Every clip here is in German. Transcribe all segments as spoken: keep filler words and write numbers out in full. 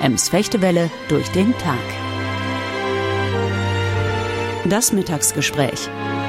Ems Fechtewelle durch den Tag. Das Mittagsgespräch.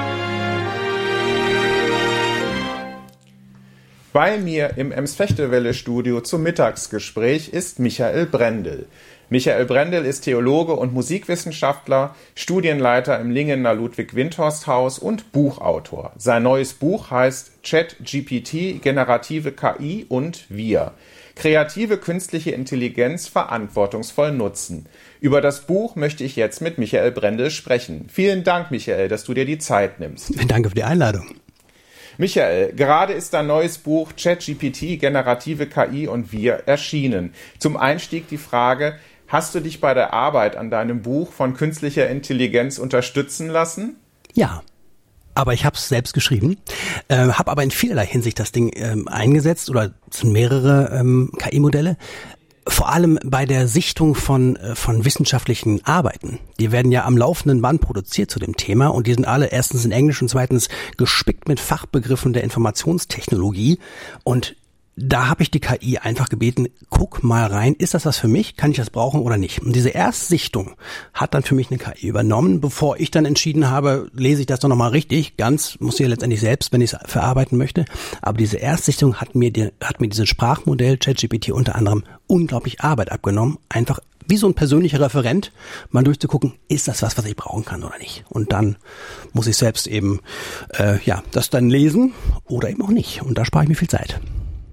Bei mir im Ems Fechtewelle-Studio zum Mittagsgespräch ist Michael Brendel. Michael Brendel ist Theologe und Musikwissenschaftler, Studienleiter im Lingener Ludwig-Windhorst-Haus und Buchautor. Sein neues Buch heißt ChatGPT, generative K I und wir. Kreative künstliche Intelligenz verantwortungsvoll nutzen. Über das Buch möchte ich jetzt mit Michael Brendel sprechen. Vielen Dank, Michael, dass du dir die Zeit nimmst. Danke für die Einladung. Michael, gerade ist dein neues Buch ChatGPT, generative K I und wir erschienen. Zum Einstieg die Frage: Hast du dich bei der Arbeit an deinem Buch von künstlicher Intelligenz unterstützen lassen? Ja, aber ich habe es selbst geschrieben, äh, habe aber in vielerlei Hinsicht das Ding ähm, eingesetzt, oder es sind mehrere ähm, K I-Modelle. Vor allem bei der Sichtung von äh, von wissenschaftlichen Arbeiten. Die werden ja am laufenden Band produziert zu dem Thema und die sind alle erstens in Englisch und zweitens gespickt mit Fachbegriffen der Informationstechnologie. Und da habe ich die K I einfach gebeten, guck mal rein, ist das was für mich, kann ich das brauchen oder nicht? Und diese Erstsichtung hat dann für mich eine K I übernommen, bevor ich dann entschieden habe, lese ich das doch nochmal richtig, ganz, muss ich ja letztendlich selbst, wenn ich es verarbeiten möchte. Aber diese Erstsichtung hat mir, die, hat mir dieses Sprachmodell ChatGPT unter anderem unglaublich Arbeit abgenommen, einfach wie so ein persönlicher Referent mal durchzugucken, ist das was, was ich brauchen kann oder nicht. Und dann muss ich selbst eben, äh, ja, das dann lesen oder eben auch nicht. Und da spare ich mir viel Zeit.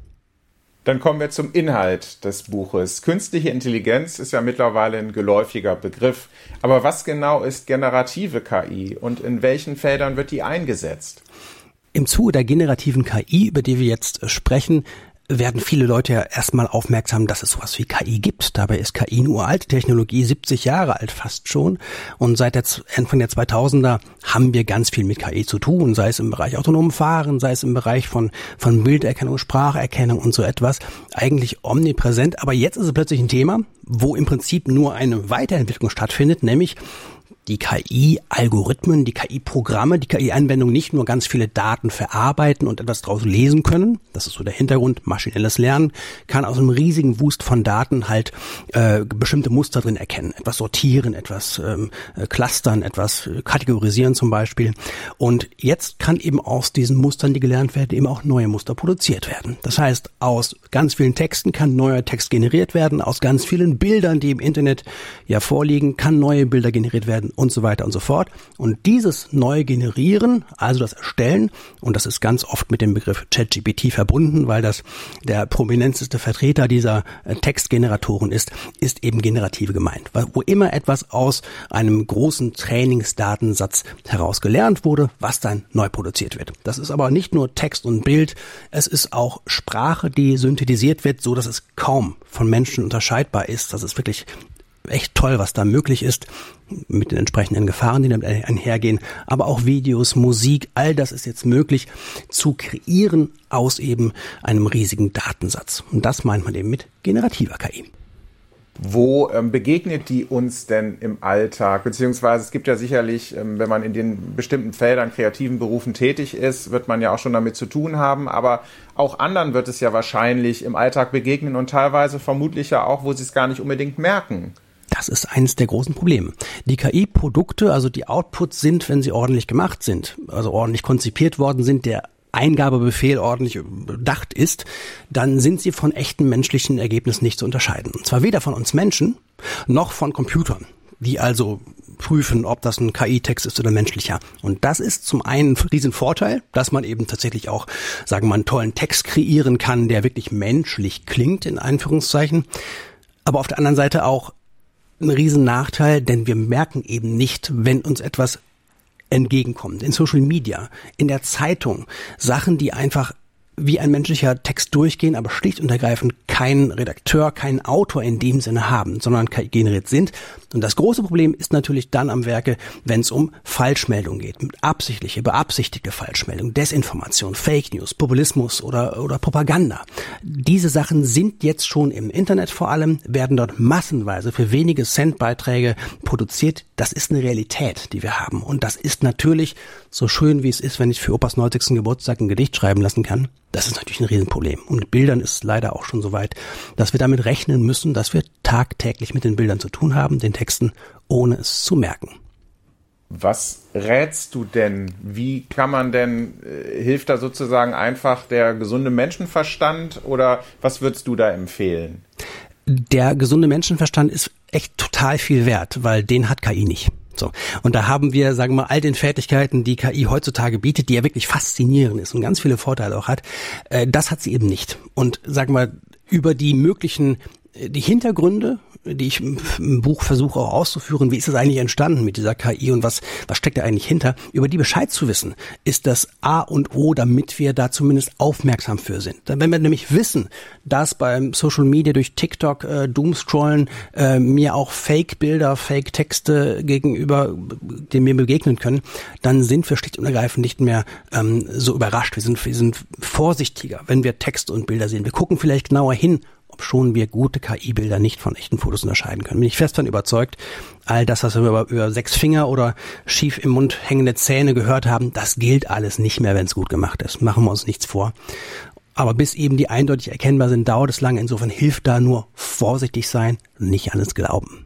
Dann kommen wir zum Inhalt des Buches. Künstliche Intelligenz ist ja mittlerweile ein geläufiger Begriff. Aber was genau ist generative K I und in welchen Feldern wird die eingesetzt? Im Zuge der generativen K I, über die wir jetzt sprechen, werden viele Leute ja erstmal aufmerksam, dass es sowas wie K I gibt. Dabei ist K I eine uralte Technologie, siebzig Jahre alt fast schon. Und seit der Anfang der zweitausender haben wir ganz viel mit K I zu tun, sei es im Bereich autonomen Fahren, sei es im Bereich von von Bilderkennung, Spracherkennung und so etwas. Eigentlich omnipräsent. Aber jetzt ist es plötzlich ein Thema, wo im Prinzip nur eine Weiterentwicklung stattfindet, nämlich die K I-Algorithmen, die K I-Programme, die K I-Anwendungen nicht nur ganz viele Daten verarbeiten und etwas draus lesen können, das ist so der Hintergrund, maschinelles Lernen, kann aus einem riesigen Wust von Daten halt äh, bestimmte Muster drin erkennen, etwas sortieren, etwas ähm, clustern, etwas kategorisieren zum Beispiel. Und jetzt kann eben aus diesen Mustern, die gelernt werden, eben auch neue Muster produziert werden. Das heißt, aus ganz vielen Texten kann neuer Text generiert werden, aus ganz vielen Bildern, die im Internet ja vorliegen, kann neue Bilder generiert werden, und so weiter und so fort. Und dieses neue Generieren, also das Erstellen, und das ist ganz oft mit dem Begriff ChatGPT verbunden, weil das der prominenteste Vertreter dieser äh, Textgeneratoren ist, ist eben generative gemeint. Wo immer etwas aus einem großen Trainingsdatensatz heraus gelernt wurde, was dann neu produziert wird. Das ist aber nicht nur Text und Bild, es ist auch Sprache, die synthetisiert wird, so dass es kaum von Menschen unterscheidbar ist. Das ist wirklich echt toll, was da möglich ist, mit den entsprechenden Gefahren, die damit einhergehen, aber auch Videos, Musik, all das ist jetzt möglich zu kreieren aus eben einem riesigen Datensatz. Und das meint man eben mit generativer K I. Wo ähm, begegnet die uns denn im Alltag? Beziehungsweise es gibt ja sicherlich, ähm, wenn man in den bestimmten Feldern, kreativen Berufen tätig ist, wird man ja auch schon damit zu tun haben, aber auch anderen wird es ja wahrscheinlich im Alltag begegnen und teilweise vermutlich ja auch, wo sie es gar nicht unbedingt merken. Das ist eines der großen Probleme. Die K I-Produkte, also die Outputs sind, wenn sie ordentlich gemacht sind, also ordentlich konzipiert worden sind, der Eingabebefehl ordentlich bedacht ist, dann sind sie von echten menschlichen Ergebnissen nicht zu unterscheiden. Und zwar weder von uns Menschen, noch von Computern, die also prüfen, ob das ein K I-Text ist oder menschlicher. Und das ist zum einen ein Riesenvorteil, dass man eben tatsächlich auch, sagen wir mal, einen tollen Text kreieren kann, der wirklich menschlich klingt, in Anführungszeichen. Aber auf der anderen Seite auch ein Riesennachteil, denn wir merken eben nicht, wenn uns etwas entgegenkommt. In Social Media, in der Zeitung, Sachen, die einfach wie ein menschlicher Text durchgehen, aber schlicht und ergreifend keinen Redakteur, keinen Autor in dem Sinne haben, sondern K I generiert sind. Und das große Problem ist natürlich dann am Werke, wenn es um Falschmeldungen geht, absichtliche, beabsichtigte Falschmeldungen, Desinformation, Fake News, Populismus oder, oder Propaganda. Diese Sachen sind jetzt schon im Internet vor allem, werden dort massenweise für wenige Centbeiträge produziert. Das ist eine Realität, die wir haben. Und das ist natürlich so schön, wie es ist, wenn ich für Opas neunzigsten Geburtstag ein Gedicht schreiben lassen kann. Das ist natürlich ein Riesenproblem. Und mit Bildern ist es leider auch schon so weit, dass wir damit rechnen müssen, dass wir tagtäglich mit den Bildern zu tun haben, den Texten, ohne es zu merken. Was rätst du denn? Wie kann man denn, äh, hilft da sozusagen einfach der gesunde Menschenverstand oder was würdest du da empfehlen? Der gesunde Menschenverstand ist echt total viel wert, weil den hat K I nicht. So. Und da haben wir, sagen wir mal, all den Fertigkeiten, die K I heutzutage bietet, die ja wirklich faszinierend ist und ganz viele Vorteile auch hat, äh, das hat sie eben nicht. Und sagen wir, über die möglichen, die Hintergründe, die ich im Buch versuche auch auszuführen, wie ist es eigentlich entstanden mit dieser K I und was, was steckt da eigentlich hinter, über die Bescheid zu wissen, ist das A und O, damit wir da zumindest aufmerksam für sind. Wenn wir nämlich wissen, dass beim Social Media durch TikTok, äh, Doomscrollen, äh, mir auch Fake-Bilder, Fake-Texte gegenüber, denen mir begegnen können, dann sind wir schlicht und ergreifend nicht mehr ähm, so überrascht. Wir sind, wir sind vorsichtiger, wenn wir Texte und Bilder sehen. Wir gucken vielleicht genauer hin, schon wir gute K I-Bilder nicht von echten Fotos unterscheiden können. Bin ich fest davon überzeugt, all das, was wir über, über sechs Finger oder schief im Mund hängende Zähne gehört haben, das gilt alles nicht mehr, wenn es gut gemacht ist. Machen wir uns nichts vor. Aber bis eben die eindeutig erkennbar sind, dauert es lange. Insofern hilft da nur vorsichtig sein, nicht alles glauben.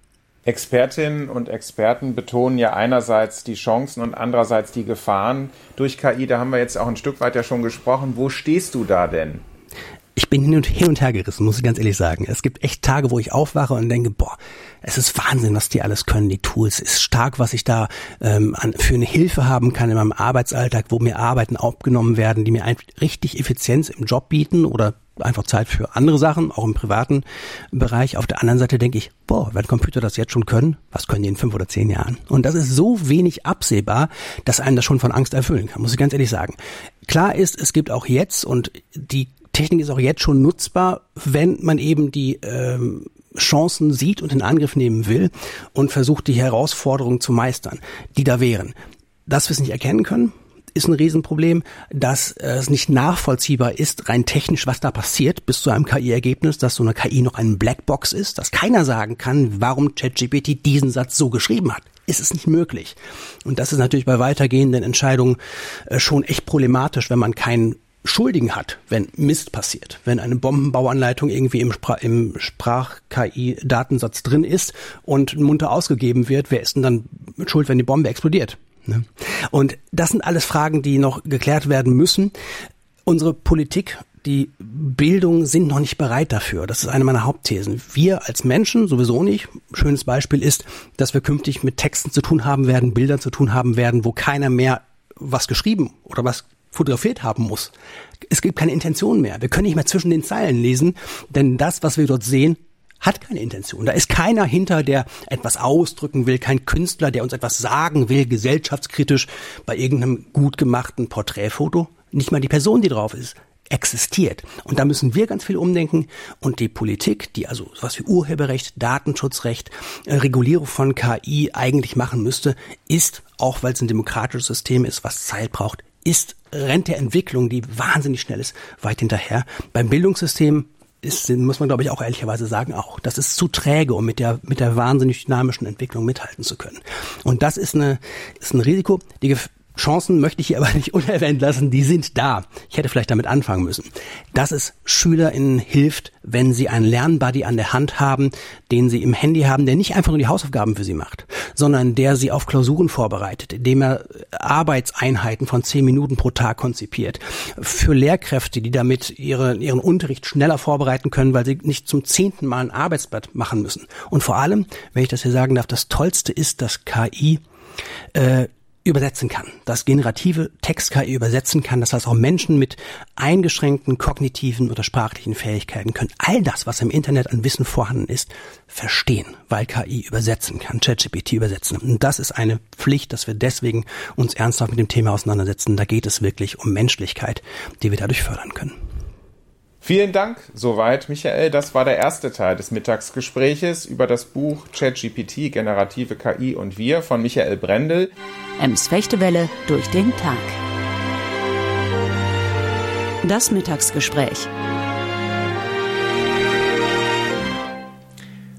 Expertinnen und Experten betonen ja einerseits die Chancen und andererseits die Gefahren durch K I. Da haben wir jetzt auch ein Stück weit ja schon gesprochen. Wo stehst du da denn? Ich bin hin und, hin und her gerissen, muss ich ganz ehrlich sagen. Es gibt echt Tage, wo ich aufwache und denke, boah, es ist Wahnsinn, was die alles können, die Tools. Es ist stark, was ich da ähm, an, für eine Hilfe haben kann in meinem Arbeitsalltag, wo mir Arbeiten abgenommen werden, die mir einfach richtig Effizienz im Job bieten oder einfach Zeit für andere Sachen, auch im privaten Bereich. Auf der anderen Seite denke ich, boah, wenn Computer das jetzt schon können, was können die in fünf oder zehn Jahren? Und das ist so wenig absehbar, dass einen das schon von Angst erfüllen kann, muss ich ganz ehrlich sagen. Klar ist, es gibt auch jetzt und die Technik ist auch jetzt schon nutzbar, wenn man eben die ähm, Chancen sieht und in Angriff nehmen will und versucht, die Herausforderungen zu meistern, die da wären. Dass wir es nicht erkennen können, ist ein Riesenproblem. Dass äh, es nicht nachvollziehbar ist, rein technisch, was da passiert, bis zu einem K I-Ergebnis, dass so eine K I noch eine Blackbox ist, dass keiner sagen kann, warum ChatGPT diesen Satz so geschrieben hat. Ist es nicht möglich. Und das ist natürlich bei weitergehenden Entscheidungen äh, schon echt problematisch, wenn man keinen Schuldigen hat, wenn Mist passiert. Wenn eine Bombenbauanleitung irgendwie im, Spra- im Sprach-K I-Datensatz drin ist und munter ausgegeben wird, wer ist denn dann schuld, wenn die Bombe explodiert? Ne? Und das sind alles Fragen, die noch geklärt werden müssen. Unsere Politik, die Bildung sind noch nicht bereit dafür. Das ist eine meiner Hauptthesen. Wir als Menschen sowieso nicht. Schönes Beispiel ist, dass wir künftig mit Texten zu tun haben werden, Bildern zu tun haben werden, wo keiner mehr was geschrieben oder was fotografiert haben muss. Es gibt keine Intention mehr. Wir können nicht mehr zwischen den Zeilen lesen, denn das, was wir dort sehen, hat keine Intention. Da ist keiner hinter, der etwas ausdrücken will, kein Künstler, der uns etwas sagen will, gesellschaftskritisch bei irgendeinem gut gemachten Porträtfoto. Nicht mal die Person, die drauf ist, existiert. Und da müssen wir ganz viel umdenken und die Politik, die also sowas wie Urheberrecht, Datenschutzrecht, äh, Regulierung von K I eigentlich machen müsste, ist, auch weil es ein demokratisches System ist, was Zeit braucht, ist, rennt der Entwicklung, die wahnsinnig schnell ist, weit hinterher. Beim Bildungssystem ist, muss man glaube ich auch ehrlicherweise sagen, auch. Das ist zu träge, um mit der, mit der wahnsinnig dynamischen Entwicklung mithalten zu können. Und das ist eine, ist ein Risiko. Die Gef- Chancen möchte ich hier aber nicht unerwähnt lassen, die sind da. Ich hätte vielleicht damit anfangen müssen. Dass es SchülerInnen hilft, wenn sie einen Lernbuddy an der Hand haben, den sie im Handy haben, der nicht einfach nur die Hausaufgaben für sie macht, sondern der sie auf Klausuren vorbereitet, indem er Arbeitseinheiten von zehn Minuten pro Tag konzipiert. Für Lehrkräfte, die damit ihre, ihren Unterricht schneller vorbereiten können, weil sie nicht zum zehnten Mal ein Arbeitsblatt machen müssen. Und vor allem, wenn ich das hier sagen darf, das Tollste ist, dass K I äh, übersetzen kann, dass generative Text-K I übersetzen kann, das heißt auch Menschen mit eingeschränkten kognitiven oder sprachlichen Fähigkeiten können all das, was im Internet an Wissen vorhanden ist, verstehen, weil K I übersetzen kann, ChatGPT übersetzen. Und das ist eine Pflicht, dass wir deswegen uns ernsthaft mit dem Thema auseinandersetzen. Da geht es wirklich um Menschlichkeit, die wir dadurch fördern können. Vielen Dank soweit, Michael. Das war der erste Teil des Mittagsgespräches über das Buch ChatGPT, generative K I und wir von Michael Brendel. Ems Fechtewelle durch den Tag. Das Mittagsgespräch.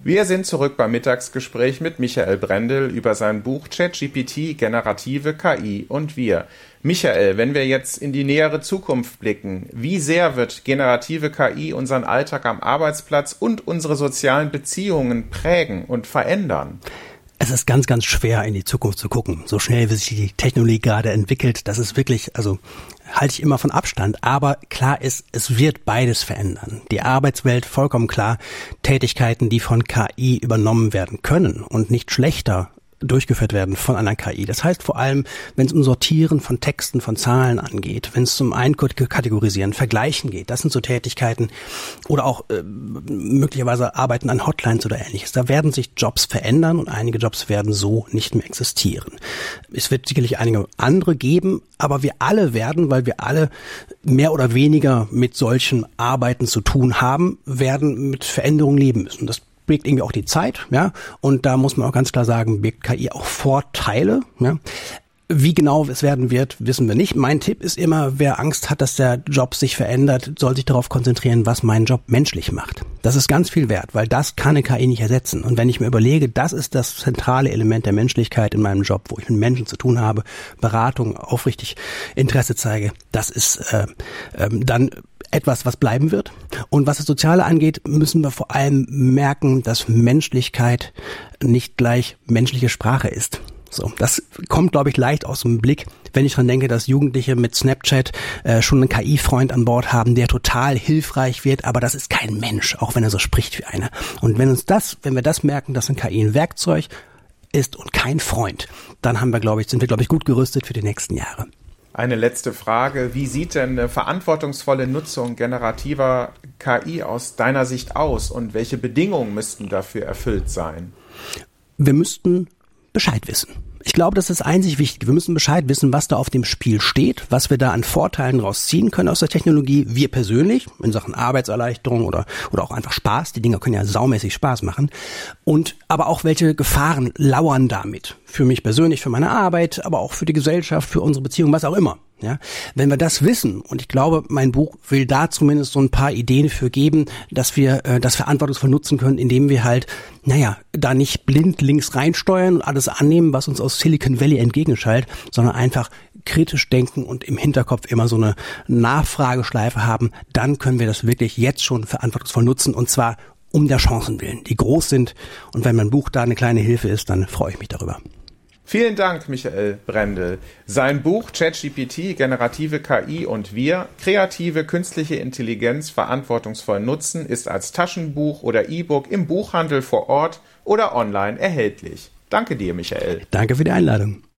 Wir sind zurück beim Mittagsgespräch mit Michael Brendel über sein Buch ChatGPT, generative K I und wir. Michael, wenn wir jetzt in die nähere Zukunft blicken, wie sehr wird generative K I unseren Alltag am Arbeitsplatz und unsere sozialen Beziehungen prägen und verändern? Es ist ganz, ganz schwer, in die Zukunft zu gucken. So schnell, wie sich die Technologie gerade entwickelt, das ist wirklich, also halte ich immer von Abstand. Aber klar ist, es wird beides verändern. Die Arbeitswelt, vollkommen klar, Tätigkeiten, die von K I übernommen werden können und nicht schlechter durchgeführt werden von einer K I. Das heißt vor allem, wenn es um Sortieren von Texten, von Zahlen angeht, wenn es um Einkategorisieren, Vergleichen geht, das sind so Tätigkeiten oder auch äh, möglicherweise Arbeiten an Hotlines oder ähnliches. Da werden sich Jobs verändern und einige Jobs werden so nicht mehr existieren. Es wird sicherlich einige andere geben, aber wir alle werden, weil wir alle mehr oder weniger mit solchen Arbeiten zu tun haben, werden mit Veränderungen leben müssen. Das birgt irgendwie auch die Zeit, ja, und da muss man auch ganz klar sagen, birgt K I auch Vorteile, ja. Wie genau es werden wird, wissen wir nicht. Mein Tipp ist immer, wer Angst hat, dass der Job sich verändert, soll sich darauf konzentrieren, was meinen Job menschlich macht. Das ist ganz viel wert, weil das kann eine K I nicht ersetzen. Und wenn ich mir überlege, das ist das zentrale Element der Menschlichkeit in meinem Job, wo ich mit Menschen zu tun habe, Beratung, aufrichtig Interesse zeige, das ist äh, äh, dann etwas, was bleiben wird. Und was das Soziale angeht, müssen wir vor allem merken, dass Menschlichkeit nicht gleich menschliche Sprache ist. So, das kommt, glaube ich, leicht aus dem Blick, wenn ich dran denke, dass Jugendliche mit Snapchat äh, schon einen K I-Freund an Bord haben, der total hilfreich wird, aber das ist kein Mensch, auch wenn er so spricht wie einer. Und wenn uns das, wenn wir das merken, dass ein K I ein Werkzeug ist und kein Freund, dann haben wir, glaube ich, sind wir, glaube ich, gut gerüstet für die nächsten Jahre. Eine letzte Frage. Wie sieht denn eine verantwortungsvolle Nutzung generativer K I aus deiner Sicht aus und welche Bedingungen müssten dafür erfüllt sein? Wir müssten Bescheid wissen. Ich glaube, das ist einzig wichtig. Wir müssen Bescheid wissen, was da auf dem Spiel steht, was wir da an Vorteilen rausziehen können aus der Technologie. Wir persönlich, in Sachen Arbeitserleichterung oder, oder auch einfach Spaß. Die Dinger können ja saumäßig Spaß machen. Und, aber auch welche Gefahren lauern damit. Für mich persönlich, für meine Arbeit, aber auch für die Gesellschaft, für unsere Beziehung, was auch immer. Ja, wenn wir das wissen, und ich glaube, mein Buch will da zumindest so ein paar Ideen für geben, dass wir äh, das verantwortungsvoll nutzen können, indem wir halt, naja, da nicht blind links reinsteuern und alles annehmen, was uns aus Silicon Valley entgegenschallt, sondern einfach kritisch denken und im Hinterkopf immer so eine Nachfrageschleife haben, dann können wir das wirklich jetzt schon verantwortungsvoll nutzen, und zwar um der Chancen willen, die groß sind. Und wenn mein Buch da eine kleine Hilfe ist, dann freue ich mich darüber. Vielen Dank, Michael Brendel. Sein Buch ChatGPT, generative K I und wir, kreative künstliche Intelligenz verantwortungsvoll nutzen, ist als Taschenbuch oder E-Book im Buchhandel vor Ort oder online erhältlich. Danke dir, Michael. Danke für die Einladung.